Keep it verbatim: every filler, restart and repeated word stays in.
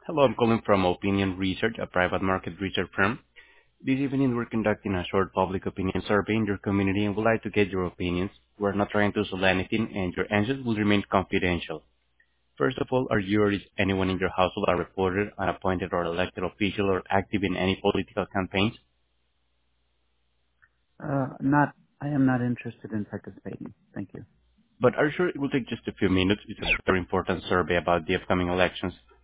Hello, I'm calling from Opinion Research, a private market research firm. This evening, we're conducting a short public opinion survey in your community and would like to get your opinions. We're not trying to sell anything, and your answers will remain confidential. First of all, are you or is anyone in your household a reporter, an appointed or elected official, or active in any political campaigns? Uh, not, I am not interested in participating. Thank you. But are you sure it will take just a few minutes? It's a very important survey about the upcoming elections.